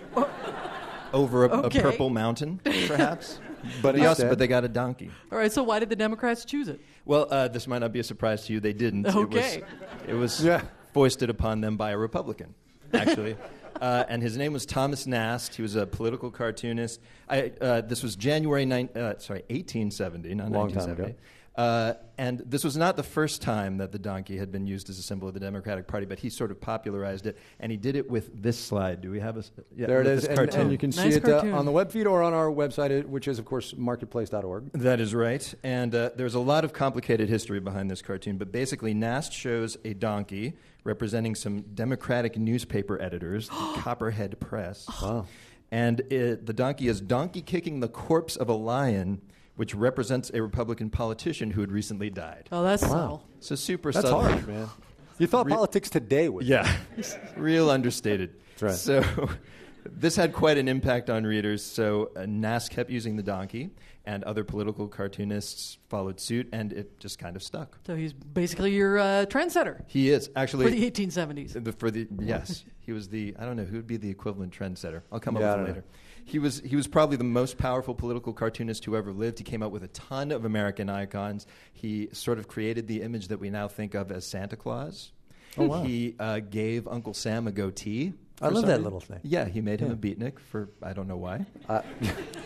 over a,
Okay.
a purple mountain, perhaps.
But
But, also,
instead-
but they got a donkey.
All right, so why did the Democrats choose it?
Well, uh, this might not be a surprise to you. They didn't.
Okay.
It was, it was
Yeah.
foisted upon them by a Republican, actually. uh, and his name was Thomas Nast. He was a political cartoonist. I, uh, this was January nine, uh, sorry, eighteen seventy, not
Long
nineteen
time
seventy.
ago.
Uh, and this was not the first time that the donkey had been used as a symbol of the Democratic Party, but he sort of popularized it, and he did it with this slide. Do we have a? s- Yeah,
There it
with
is,
this
and,
cartoon.
and you can see
Nice
it uh,
cartoon.
on the web feed or on our website, uh, which is, of course, marketplace dot org.
That is right. And uh, there's a lot of complicated history behind this cartoon, but basically Nast shows a donkey representing some Democratic newspaper editors, the Copperhead Press.
Wow.
And it, the donkey is donkey kicking the corpse of a lion, which represents a Republican politician who had recently died.
Oh, that's subtle.
So super
That's
subtle.
harsh, man. You thought
Re-
politics today would.
Yeah, real understated.
That's right.
So this had quite an impact on readers. So uh, Nast kept using the donkey, and other political cartoonists followed suit, and it just kind of stuck.
So he's basically your uh, trendsetter
He is actually
for the eighteen seventies.
the, for the yes, he was the I don't know who would be the equivalent trendsetter. I'll come
Yeah, I
up
don't
with it
know.
later. He was he was probably the most powerful political cartoonist who ever lived. He came up with a ton of American icons. He sort of created the image that we now think of as Santa Claus.
Oh, wow.
He uh, gave Uncle Sam a goatee.
I
for
love
some
that
reason.
little thing.
Yeah, he made him
Yeah.
a beatnik for I don't know why.
Uh,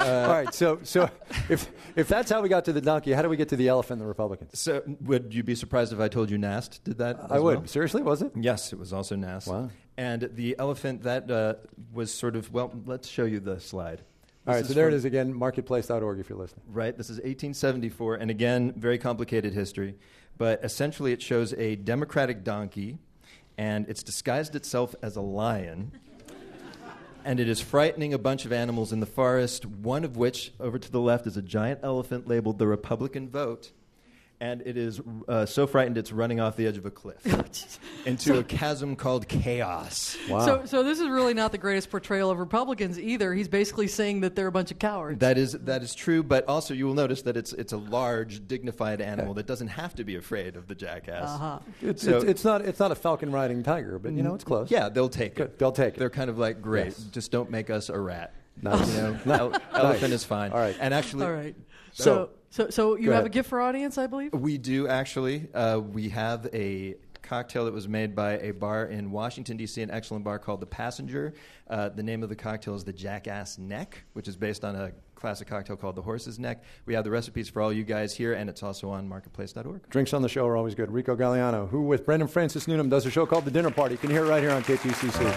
All right, so so if if that's how we got to the donkey, how do we get to the elephant and the Republicans?
So would you be surprised if I told you Nast did that?
I
as
would.
well?
Seriously, was it?
Yes, it was also Nast.
Wow.
And the elephant, that uh, was sort of, well, let's show you the slide.
All right,
This
so
is
there
from-
it is again, marketplace dot org if you're listening.
Right, this is eighteen seventy-four, and again, very complicated history. But essentially it shows a democratic donkey, and it's disguised itself as a lion. And it is frightening a bunch of animals in the forest, one of which, over to the left, is a giant elephant labeled the Republican vote. And it is uh, so frightened it's running off the edge of a cliff into
So-
a chasm called chaos.
So, so this is really not the greatest portrayal of Republicans either. He's basically saying that they're a bunch of cowards.
That is that is true, but also you will notice that it's it's a large, dignified animal that doesn't have to be afraid of the jackass.
Uh-huh.
It's,
So-
it's, it's not it's not a falcon riding tiger, but you know it's close.
Yeah, they'll take
Good.
it.
They'll take it.
They're kind of like, great,
Yes.
just don't make us a rat.
Nice.
You know,
No.
ele-
Nice.
elephant is fine.
All right.
And actually,
All right.
So-
So, so, so you
Go
have
ahead.
a gift for our audience, I believe?
we do actually. Uh, we have a cocktail that was made by a bar in Washington, D C, an excellent bar called The Passenger. Uh, the name of the cocktail is the Jackass Neck, which is based on a classic cocktail called the Horse's Neck. We have the recipes for all you guys here, and it's also on marketplace dot org.
Drinks on the show are always good. Rico Galliano, who with Brendan Francis Newnham does a show called The Dinner Party. You can hear it right here on K P C C.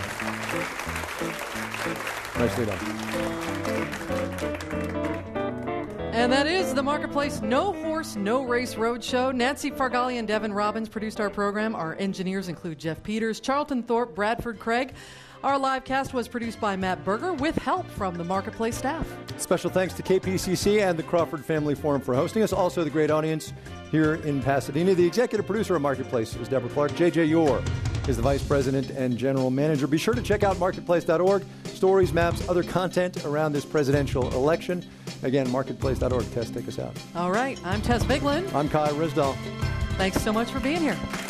Nicely done.
And that is the Marketplace No Horse, No Race Roadshow. Nancy Fargali and Devin Robbins produced our program. Our engineers include Jeff Peters, Charlton Thorpe, Bradford Craig. Our live cast was produced by Matt Berger with help from the Marketplace staff.
Special thanks to K P C C and the Crawford Family Forum for hosting us. Also, the great audience here in Pasadena. The executive producer of Marketplace is Deborah Clark. J J Yore is the vice president and general manager. Be sure to check out marketplace dot org. Stories, maps, other content around this presidential election. Again, marketplace dot org. Tess, take us out.
All right, I'm Tess Biglin.
I'm Kai Risdall.
Thanks so much for being here.